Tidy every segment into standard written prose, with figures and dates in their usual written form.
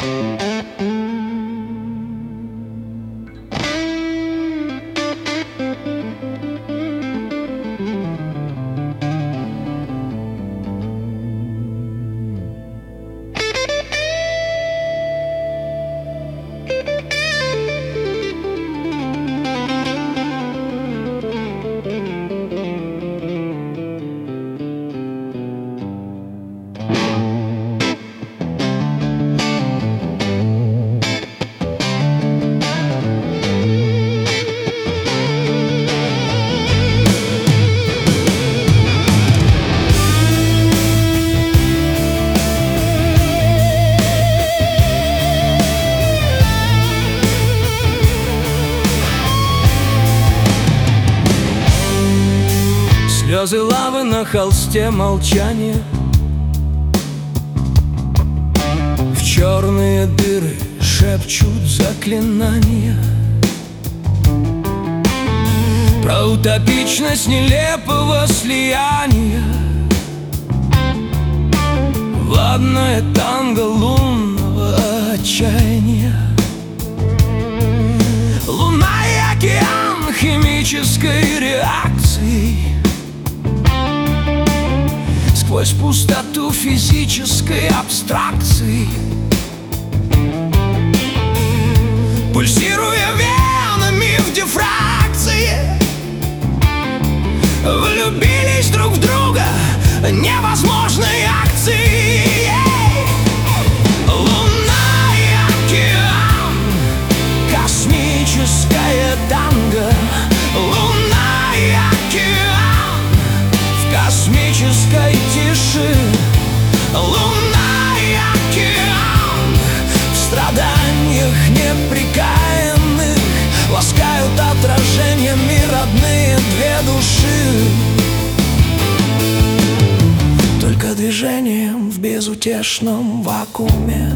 Слезы лавы на холсте молчания, в черные дыры шепчут заклинания про утопичность нелепого слияния. Ладное танго лунного отчаяния. Луна и океан химической реакции, сквозь пустоту физической абстракции, пульсируя венами в дифракции, влюбились друг в друга невозможной акции. Луна и океан, космическое танго. Луна и океан в космической тиши. Луна и океан в страданиях непрекаянных ласкают отражениями родные две души. Только движением в безутешном вакууме,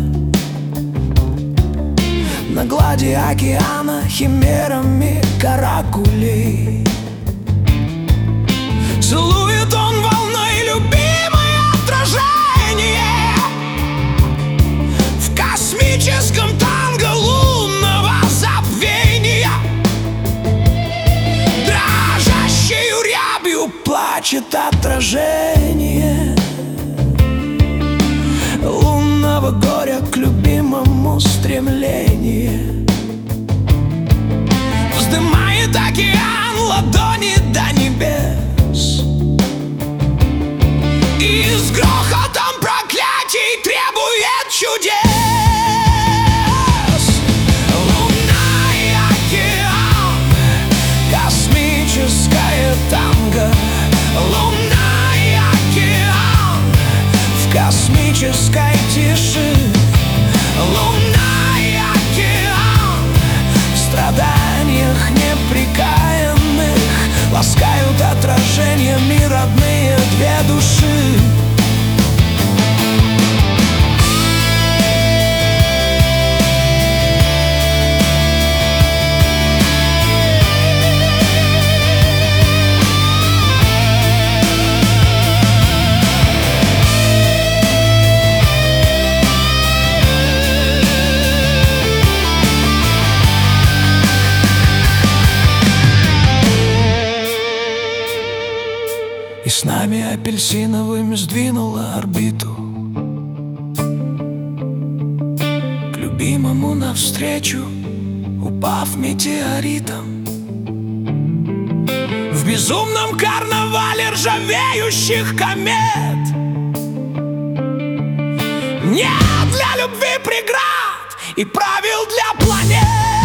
на глади океана химерами каракулей, целует он волной любимое отражение в космическом танго лунного забвения. Дрожащей рябью плачет отражение лунного горя к любимому стремлению. Вздымает океан ладони до небес и с грохотом проклятий требует чудес. Луна и океан, космическое танго. Луна и океан в космической тиши. Луна и океан в страданиях непрекаянных ласкают отражениями родные две души. И с нами апельсиновыми сдвинула орбиту к любимому навстречу, упав метеоритом в безумном карнавале ржавеющих комет. Нет для любви преград и правил для планет.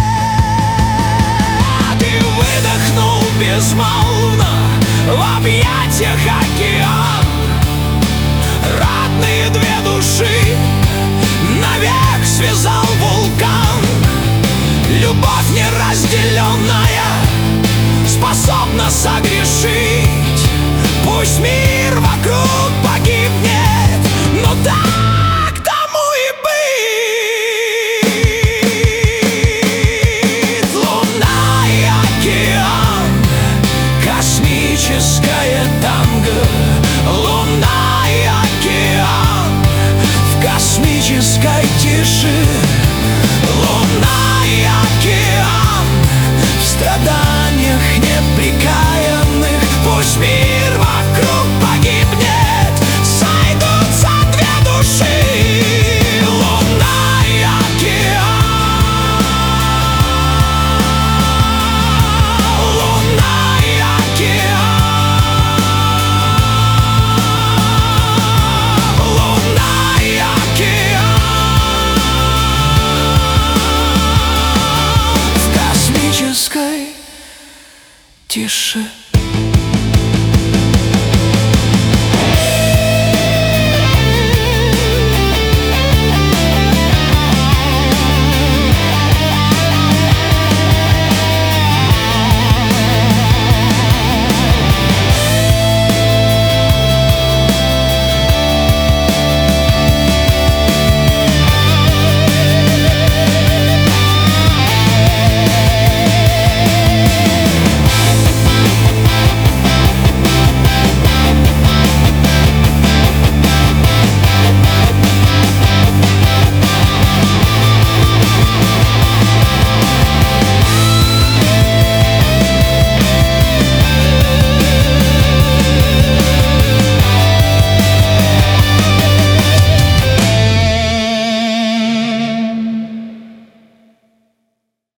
И выдохнул безмолвно в объятиях океан. Родные две души навек связал вулкан. Любовь неразделенная способна согрешить. Пусть мир вокруг погибнет, но так тому и быть. Луна и океан, космическое танго. Луна и океан в космической тиши. тише.